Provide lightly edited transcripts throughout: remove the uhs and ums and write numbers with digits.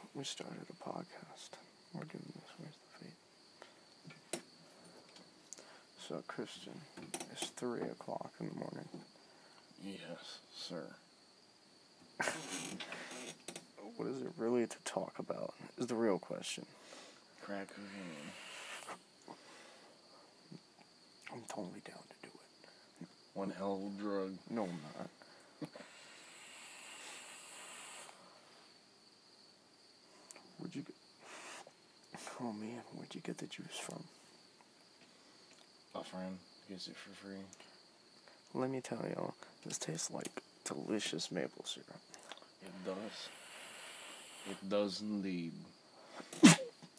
We started a podcast. We're doing this. Where's the fate? So, Christian, it's 3 o'clock in the morning. Yes, sir. What is it really to talk about is the real question. Crack cocaine. I'm totally down to do it. One hell of a drug. No, I'm not. Where'd you get... Oh, man, where'd you get the juice from? A friend gets it for free. Let me tell y'all, this tastes like delicious maple syrup. It does. It does indeed. I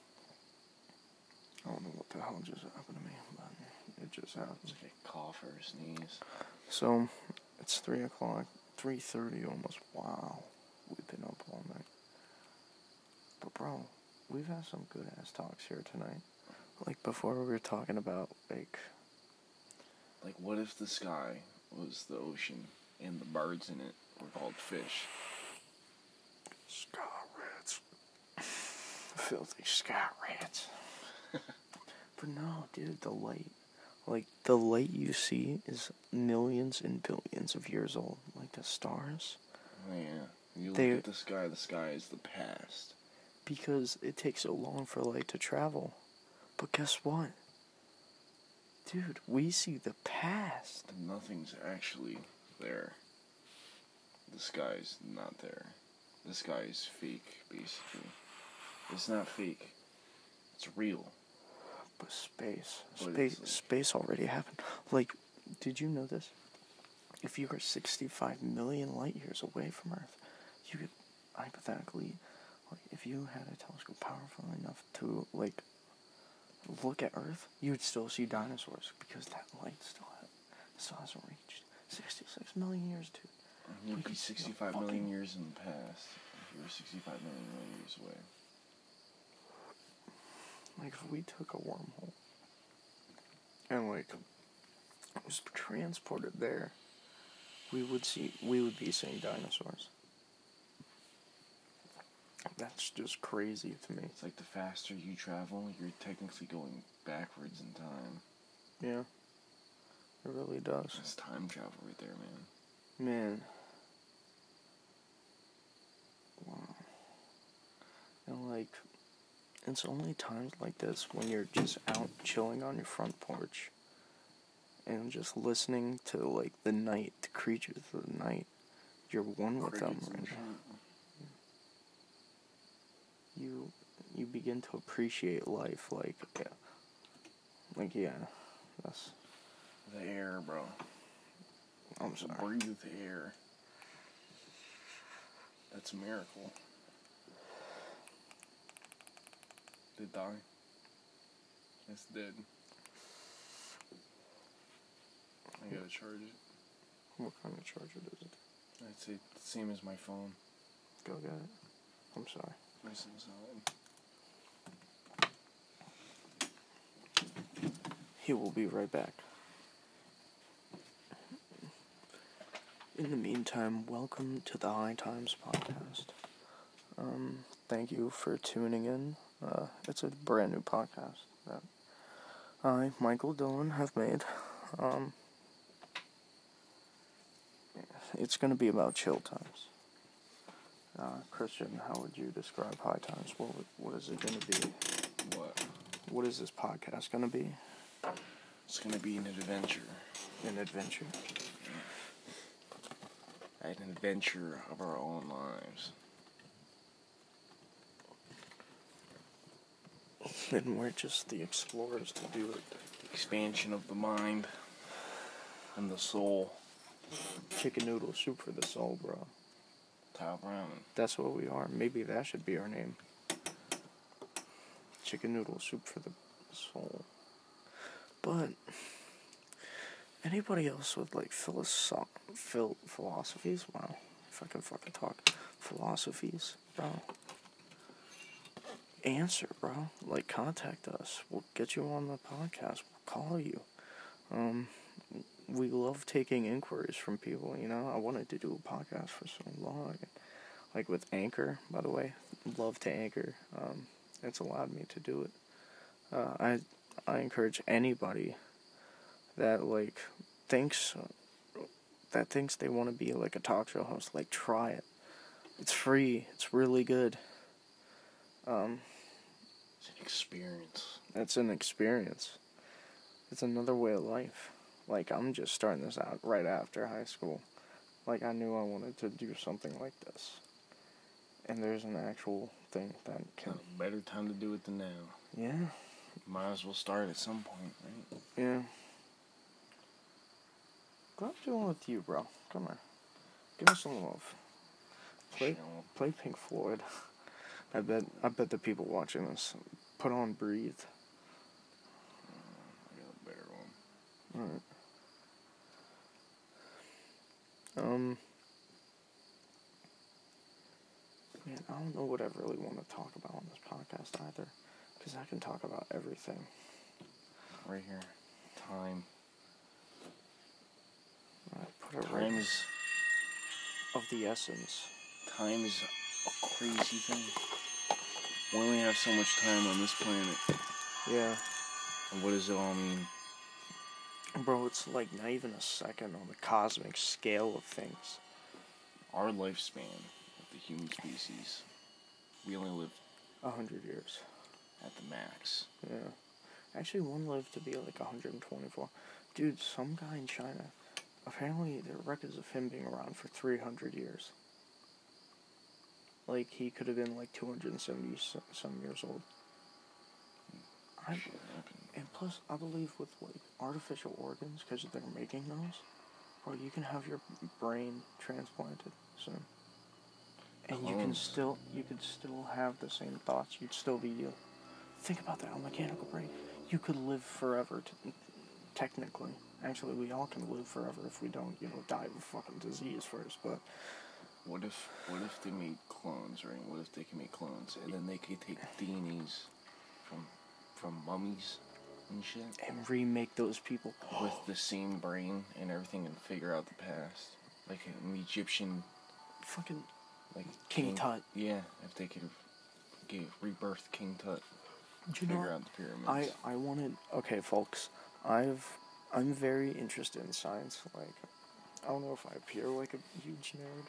don't know what the hell just happened to me, but it just happened. It's like a cough or a sneeze. So, it's 3 o'clock, 3:30 almost. Wow, we've been up all night. But bro, we've had some good ass talks here tonight. Like before we were talking about Like what if the sky was the ocean and the birds in it were called fish? sky rats. Filthy sky rats. But no, dude, the light you see is millions and billions of years old. Like the stars. Oh, yeah. You look at the sky is the past. Because it takes so long for light to travel. But guess what? Dude, we see the past. Nothing's actually there. The sky's not there. The sky is fake, basically. It's not fake. It's real. But space already happened. Like, did you know this? If you were 65 million light years away from Earth, you could hypothetically, like, if you had a telescope powerful enough to, like, look at Earth, you would still see dinosaurs because that light still hasn't reached 66 million years, dude. You'd be 65 million years in the past if you were 65 million years away. Like, if we took a wormhole and, like, was transported there, we would be seeing dinosaurs. That's just crazy to me. It's like the faster you travel, you're technically going backwards in time. Yeah. It really does. It's time travel right there, man. Man. Wow. And, like, it's only times like this when you're just out chilling on your front porch and just listening to, like, the night, the creatures of the night. You're one with them right now. You begin to appreciate life, that's... The air, bro. I'm sorry. Breathe the air. That's a miracle. Did it die? It's dead. I gotta charge it. What kind of charger does it? I'd say the same as my phone. Go get it. I'm sorry. Nice and solid. He will be right back. In the meantime, welcome to the High Times podcast. Thank you for tuning in. It's a brand new podcast that I, Michael Dillon, have made. It's going to be about chill times. Christian, how would you describe High Times? What is it going to be? What? What is this podcast going to be? It's gonna be an adventure. An adventure? An adventure of our own lives. And we're just the explorers to do it. Expansion of the mind and the soul. Chicken noodle soup for the soul, bro. Top ramen. That's what we are. Maybe that should be our name. Chicken noodle soup for the soul. But anybody else with, like, philosophies? Wow, if I can fucking talk. Philosophies, bro. Answer, bro. Like, contact us. We'll get you on the podcast. We'll call you. We love taking inquiries from people, you know? I wanted to do a podcast for so long. like with Anchor, by the way. Love to Anchor. It's allowed me to do it. I encourage anybody that like thinks they want to be like a talk show host, like try it. It's free. It's really good. It's an experience. It's an experience. It's another way of life. Like, I'm just starting this out right after high school. Like, I knew I wanted to do something like this. And there's an actual thing that can... A better time to do it than now. Yeah. Might as well start at some point, right? Yeah. What I'm doing with you, bro? Come here. Give me some love. Play Pink Floyd. I bet the people watching this put on Breathe. I got a better one. Alright. Man, I don't know what I really want to talk about on this podcast either, because I can talk about everything. Right here. Time. Put it Time right is... of the essence. Time is a crazy thing. We only have so much time on this planet. Yeah. And what does it all mean? Bro, it's like not even a second on the cosmic scale of things. Our lifespan of the human species, we only live 100 years. at the max. Yeah. Actually, one lived to be like 124. Dude, some guy in China, apparently there are records of him being around for 300 years. Like, he could have been like 270 some years old. And plus, I believe with like artificial organs, because they're making those, bro, you can have your brain transplanted soon. And you could still have the same thoughts. You'd still be you. Think about that, a mechanical brain. You could live forever, technically. Actually, we all can live forever if we don't, die of a fucking disease first, but... What if they made clones, right? What if they can make clones, and then they could take DNAs from mummies and shit? And remake those people. With the same brain and everything, and figure out the past. Like an Egyptian... Fucking... Like King Tut. Yeah, if they could have rebirthed King Tut. Figure out the pyramids. I wanted... Okay, folks. I'm very interested in science. Like, I don't know if I appear like a huge nerd.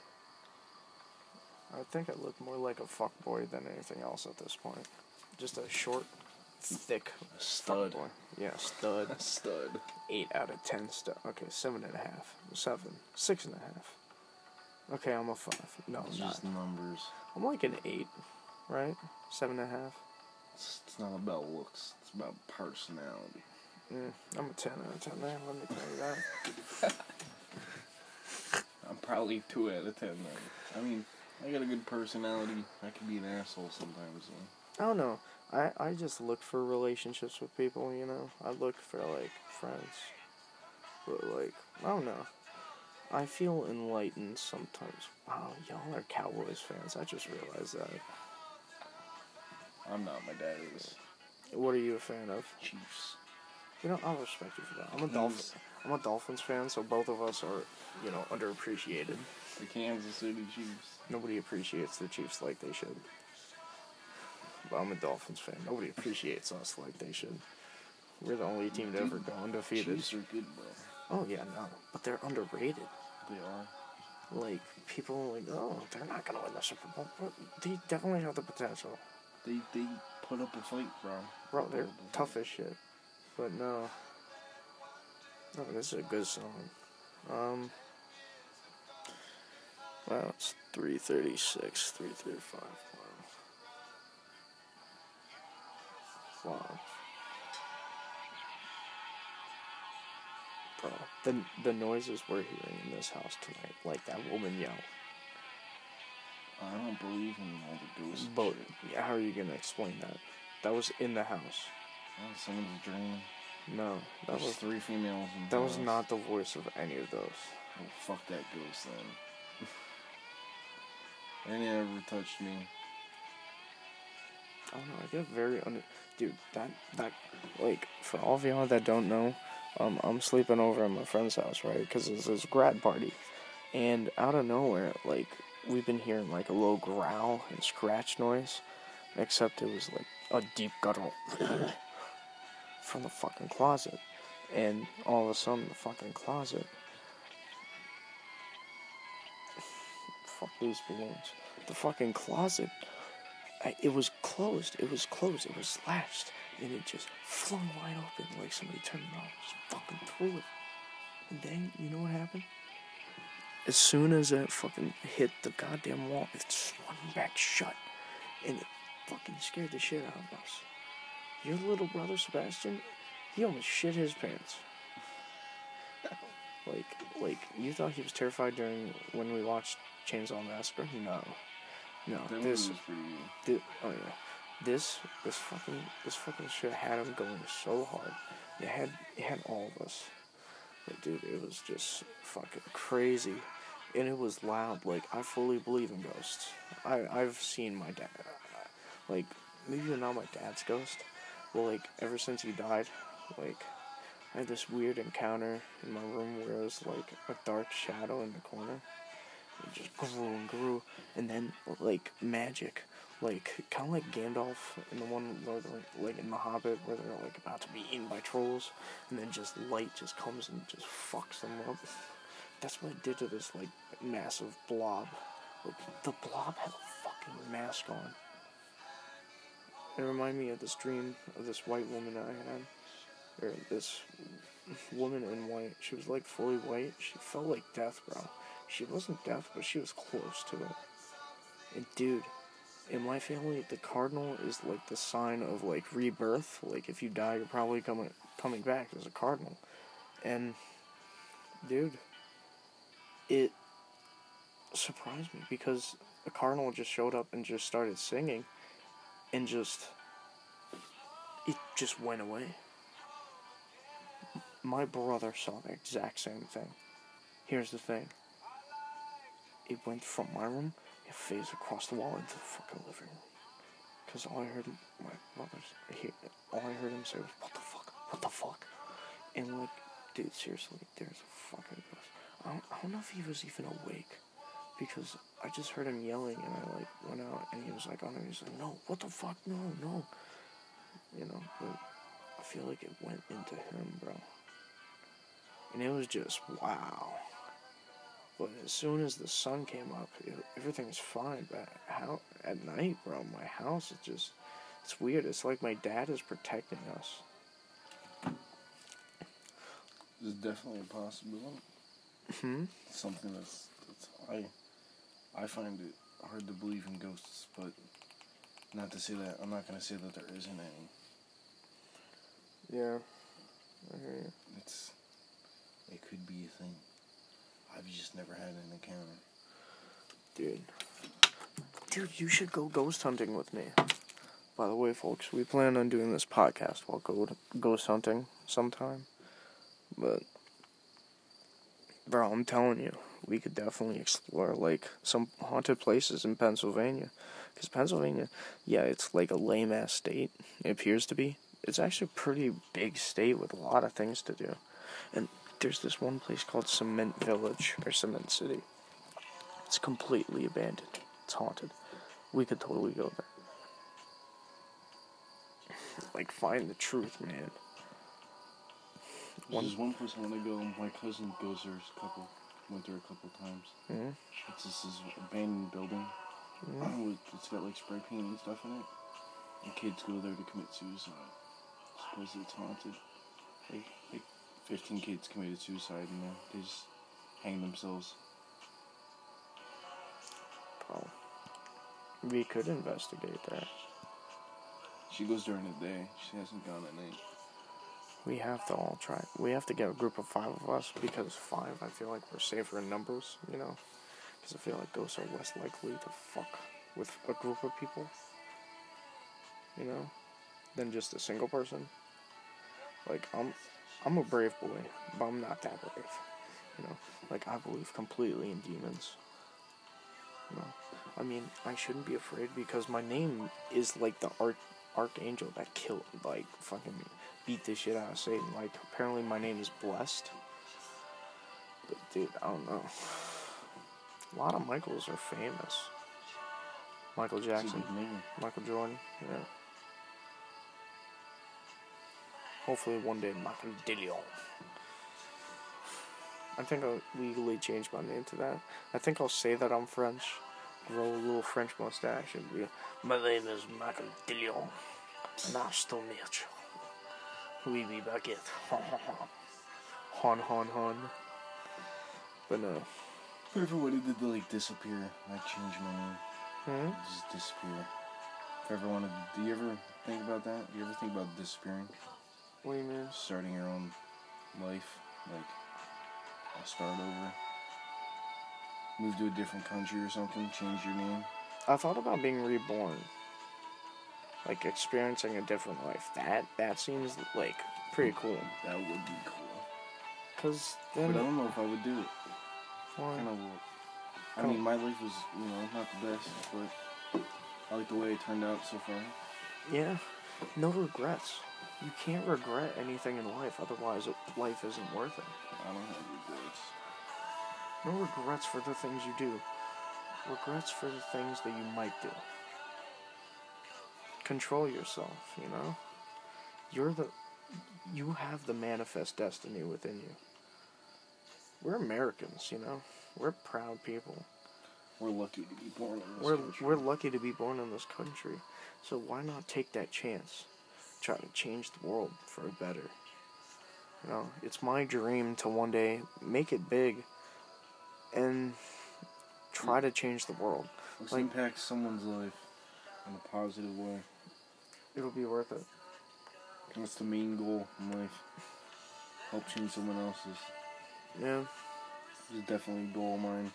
I think I look more like a fuckboy than anything else at this point. Just a short, thick stud. Fuckboy. Yeah, stud. Stud. 8 out of 10 stud. Okay, 7.5. 7. 6.5. Okay, I'm a 5. No, It's I'm just not. numbers. I'm like an 8, right? 7.5. It's not about looks. It's about personality. I'm a 10 out of 10, man. Let me tell you that. I'm probably 2 out of 10 then. I mean, I got a good personality. I can be an asshole sometimes. I don't know. I just look for relationships with people, I look for, like, friends. But, like, I don't know. I feel enlightened sometimes. Wow, y'all are Cowboys fans. I just realized that. I'm not. My dad is. What are you a fan of? Chiefs. I'll respect you for that. I'm a Dolphins fan, so both of us are, underappreciated. The Kansas City Chiefs. Nobody appreciates the Chiefs like they should. But I'm a Dolphins fan. Nobody appreciates us like they should. We're the only team to ever go undefeated. Chiefs are good, bro. Oh, yeah, no. But they're underrated. They are. Like, people are like, oh, they're not going to win the Super Bowl. But they definitely have the potential. They put up a fight, bro. Bro, they're tough as shit. But no. No, this is a good song. Wow, it's 3:36, 3:35. Wow. Bro, the noises we're hearing in this house tonight, like that woman yell. I don't believe in all the ghosts. But how are you gonna explain that? That was in the house. Oh, someone's dreaming. No, that There's was 3 females in the that house. was not the voice of any of those. Oh, fuck that ghost then. They never touched me. I don't know, I get very dude, that like, for all of y'all that don't know, I'm sleeping over at my friend's house, right? Because it's his grad party. And out of nowhere, like, we've been hearing like a low growl and scratch noise, except it was like a deep guttural from the fucking closet. And all of a sudden, the fucking closet. Fuck these balloons. The fucking closet. It was closed. It was latched. And it just flung wide open like somebody turned it on. Just fucking threw it. And then, you know what happened? As soon as it fucking hit the goddamn wall, it swung back shut. And it fucking scared the shit out of us. Your little brother, Sebastian, he almost shit his pants. Like, you thought he was terrified when we watched Chainsaw Massacre? No. That was pretty good. This fucking shit had him going so hard. It had all of us. But dude, it was just fucking crazy. And it was loud. Like, I fully believe in ghosts. I've seen my dad. Like, maybe not my dad's ghost. Well, like, ever since he died, like, I had this weird encounter in my room where it was like a dark shadow in the corner. It just grew and grew. And then, like, magic. Like, kind of like Gandalf in the one, like, in The Hobbit, where they're, like, about to be eaten by trolls. And then just light just comes and just fucks them up. That's what it did to this, like, massive blob. Like, the blob had a fucking mask on. It reminded me of this dream of this white woman I had. Or this woman in white. She was, like, fully white. She felt like death, bro. She wasn't death, but she was close to it. And, dude, in my family, the cardinal is, like, the sign of, like, rebirth. Like, if you die, you're probably coming back as a cardinal. And, dude, it surprised me because a cardinal just showed up and just started singing. And it just went away. My brother saw the exact same thing. Here's the thing. It went from my room, it phased across the wall into the fucking living room. Because all I heard him say was, what the fuck? What the fuck? And, like, dude, seriously, there's a fucking ghost. I don't know if he was even awake. Because I just heard him yelling, and I, like, went out, and he was, like, on him. He's like, no, what the fuck? No. You know, but I feel like it went into him, bro. And it was just, wow. But as soon as the sun came up, everything was fine. But at night, bro, my house is just, it's weird. It's like my dad is protecting us. There's definitely a possibility. Something that's I find it hard to believe in ghosts, but not to say that, I'm not going to say that there isn't any. Yeah, I hear you. It could be a thing. I've just never had an encounter. Dude, you should go ghost hunting with me. By the way, folks, we plan on doing this podcast while ghost hunting sometime. But, bro, I'm telling you, we could definitely explore, like, some haunted places in Pennsylvania. Because Pennsylvania, yeah, it's like a lame-ass state. It appears to be. It's actually a pretty big state with a lot of things to do. And there's this one place called Cement Village, or Cement City. It's completely abandoned. It's haunted. We could totally go there. Like, find the truth, man. There's one place I want to go. My cousin goes there went there a couple times. Mm-hmm. It's this abandoned building. Mm-hmm. It's got, like, spray paint and stuff in it. And kids go there to commit suicide. Supposedly it's haunted. Like 15 kids committed suicide in there. They just hanged themselves. Bro, we could investigate that. She goes during the day. She hasn't gone at night. We have to all try. We have to get a group of 5 of us, because 5, I feel like we're safer in numbers, you know? Because I feel like ghosts are less likely to fuck with a group of people, you know, than just a single person. Like, I'm a brave boy, but I'm not that brave, you know? Like, I believe completely in demons, you know? I mean, I shouldn't be afraid because my name is, like, the archangel that killed, like, fucking beat the shit out of Satan. Like, apparently my name is blessed. But, dude, I don't know. A lot of Michaels are famous. Michael It's a Jackson, good name. Michael Jordan, yeah. Hopefully one day Michael DeLeon. I think I'll legally change my name to that. I think I'll say that I'm French, grow a little French mustache, and be, my name is Michael DeLeon. Nice to meet you. Oui, baguette. Hon. But no. If I ever wanted to like disappear, I'd change my name. Hmm? Just disappear. If I ever wanted to, do you ever think about that? Do you ever think about disappearing? What do you mean? Starting your own life? Like, I'll start over. Move to a different country or something, change your name. I thought about being reborn. Like, experiencing a different life. That seems, like, pretty cool. That would be cool. Because then... But I don't know if I would do it. Why? I mean, my life was, not the best, but I like the way it turned out so far. Yeah. No regrets. You can't regret anything in life, otherwise life isn't worth it. I don't have regrets. No regrets for the things you do. Regrets for the things that you might do. Control yourself, You have the manifest destiny within you. We're Americans, We're proud people. We're lucky to be born in this country. We're lucky to be born in this country. So why not take that chance? Try to change the world for a better. It's my dream to one day make it big and try to change the world. Let's impact someone's life in a positive way. It'll be worth it. That's the main goal in life. Help change someone else's. Yeah. It's definitely a goal of mine.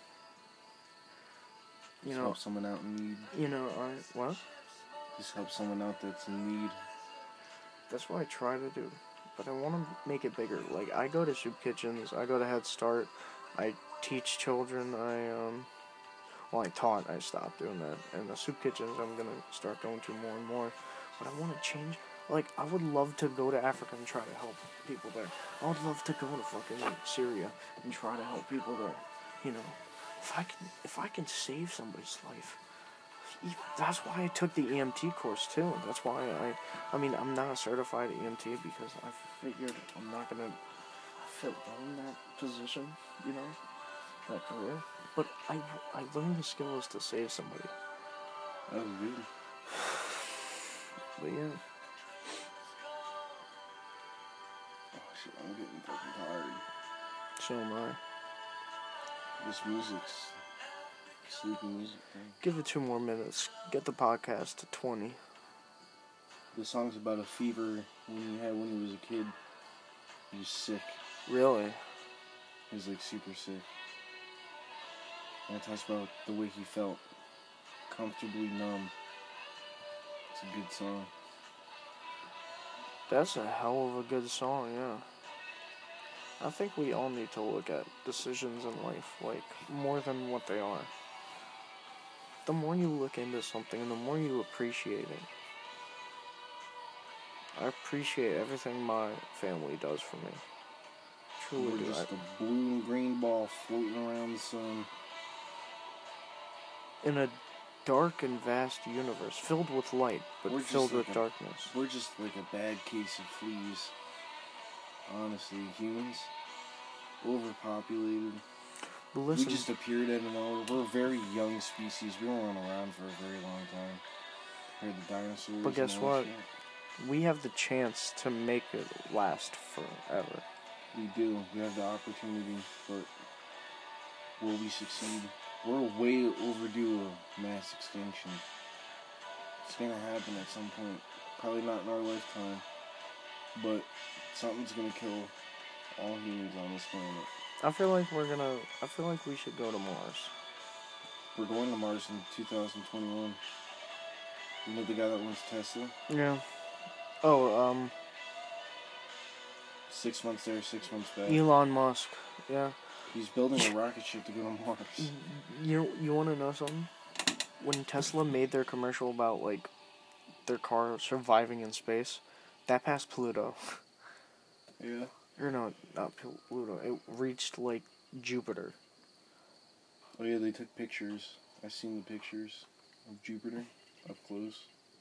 Just help someone out in need. What? Just help someone out that's in need. That's what I try to do. But I want to make it bigger. Like, I go to soup kitchens, I go to Head Start, I teach children, I taught, I stopped doing that. And the soup kitchens I'm going to start going to more and more. But I want to change. Like, I would love to go to Africa and try to help people there. I would love to go to fucking Syria and try to help people there. If I can save somebody's life. That's why I took the EMT course too. That's why I'm not a certified EMT because I figured I'm not gonna fill in that position, that career. But I learned the skills to save somebody. That was good. But yeah. Oh shit, I'm getting fucking tired. So am I. This music's sleepy music thing. Give it 2 more minutes. Get the podcast to 20. The song's about a fever he had when he was a kid. He was sick. Really? He was super sick. And it talks about the way he felt. Comfortably numb. It's a good song. That's a hell of a good song, yeah. I think we all need to look at decisions in life, more than what they are. The more you look into something, the more you appreciate it. I appreciate everything my family does for me. Truly We're do. just a blue and green ball floating around the sun. In a dark and vast universe, filled with light, but filled with darkness. We're just like a bad case of fleas. Honestly, humans. Overpopulated. But listen, we just appeared out of nowhere. We're a very young species. We weren't around for a very long time. Compared to dinosaurs. but guess what? We have the chance to make it last forever. We do. We have the opportunity, but will we succeed? We're way overdue a mass extinction. It's gonna happen at some point. Probably not in our lifetime. But something's gonna kill all humans on this planet. I feel like we should go to Mars. We're going to Mars in 2021. You know the guy that owns Tesla? Yeah. 6 months there, 6 months back. Elon Musk. Yeah. He's building a rocket ship to go to Mars. You want to know something? When Tesla made their commercial about, their car surviving in space, that passed Pluto. Yeah. Or no, not Pluto. It reached, Jupiter. Oh yeah, they took pictures. I seen the pictures of Jupiter up close.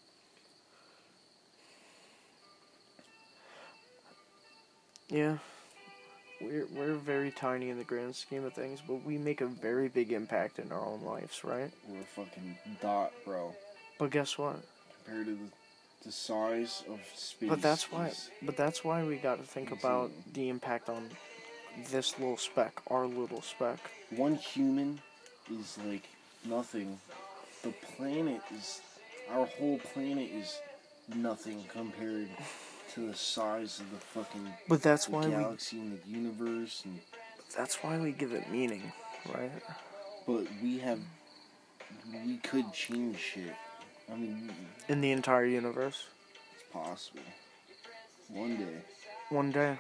Yeah. We're very tiny in the grand scheme of things, but we make a very big impact in our own lives, right? We're a fucking dot, bro. But guess what? Compared to the size of space. But that's why we got to think about the impact on this little speck, our little speck. One human is like nothing. The planet is, our whole planet is nothing compared to the size of the fucking but that's why galaxy and the universe. And that's why we give it meaning, right? But we could change shit. I mean, in the entire universe. It's possible. One day. One day.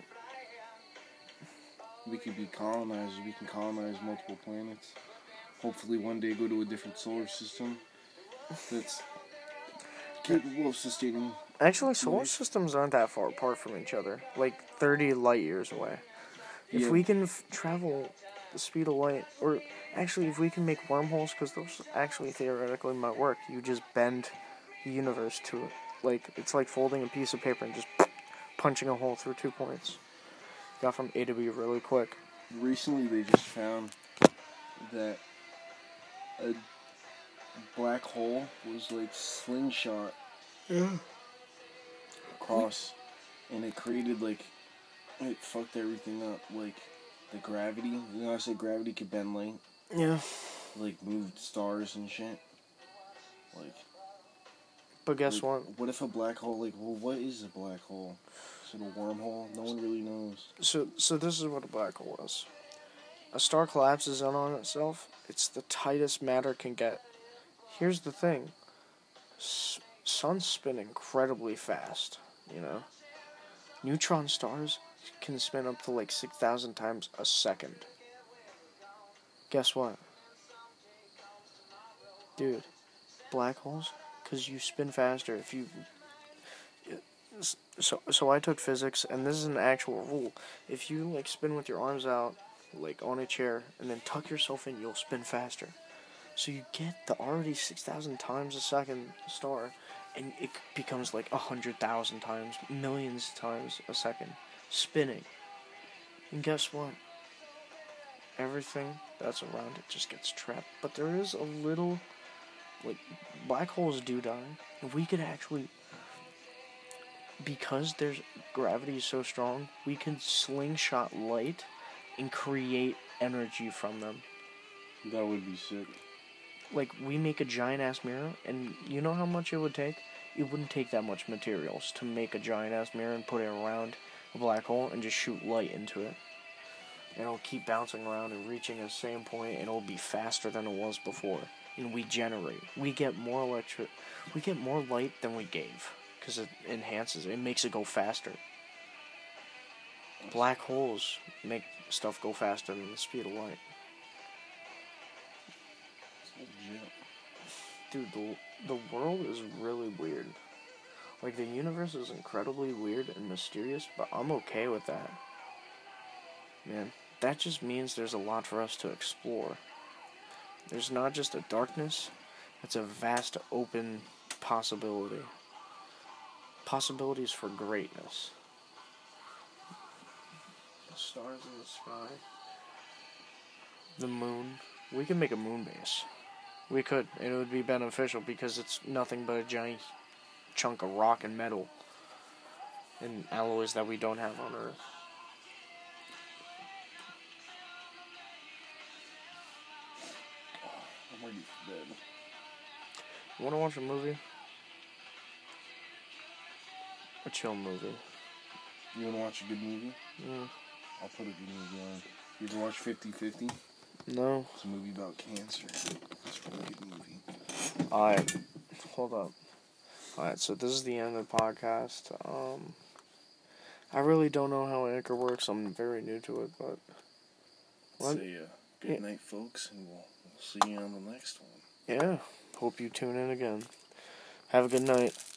We could be colonizers. We can colonize multiple planets. Hopefully one day go to a different solar system that's capable of sustaining. Actually, solar systems aren't that far apart from each other. Like 30 light years away. If we can travel the speed of light, or actually if we can make wormholes, because those actually theoretically might work. You just bend the universe to it. Like, it's like folding a piece of paper and just punching a hole through 2 points. Got from A to B really quick. Recently they just found that a black hole was like slingshot across, and it created like, it fucked everything up. Like the gravity, you know, I said gravity could bend light. Yeah. Like moved stars and shit. Like. But guess what? What if a black hole? Like, well, what is a black hole? Is it a wormhole? No one really knows. So this is what a black hole is. A star collapses in on itself. It's the tightest matter can get. Here's the thing. Suns spin incredibly fast, you know. Neutron stars can spin up to like 6,000 times a second. Guess what? Dude, black holes, because you spin faster if you... So I took physics, and this is an actual rule. If you, like, spin with your arms out, like, on a chair, and then tuck yourself in, you'll spin faster. So you get the already 6,000 times a second star, and it becomes, like, 100,000 times, millions of times a second, spinning. And guess what? Everything that's around it just gets trapped. But there is a little, like, black holes do die. And we could actually... Because there's gravity is so strong, we can slingshot light and create energy from them. That would be sick. Like, we make a giant-ass mirror, and you know how much it would take? It wouldn't take that much materials to make a giant-ass mirror and put it around a black hole and just shoot light into it. And it'll keep bouncing around and reaching the same point, and it'll be faster than it was before. And we generate. We get more light than we gave. Because it enhances it. It makes it go faster. Black holes make stuff go faster than the speed of light. Dude, the world is really weird. Like, the universe is incredibly weird and mysterious, but I'm okay with that. Man, that just means there's a lot for us to explore. There's not just a darkness, it's a vast open possibility. Possibilities for greatness. The stars in the sky. The moon. We could make a moon base. We could, and it would be beneficial because it's nothing but a giant chunk of rock and metal and alloys that we don't have on Earth. I'm ready for bed. You want to watch a movie? A chill movie. You want to watch a good movie? Yeah. I'll put a good movie on. You ever watch 50-50? No. It's a movie about cancer. It's a really good movie. Alright. Hold up. Alright, so this is the end of the podcast. I really don't know how Anchor works. I'm very new to it, but... Say good night, folks, and we'll see you on the next one. Yeah. Hope you tune in again. Have a good night.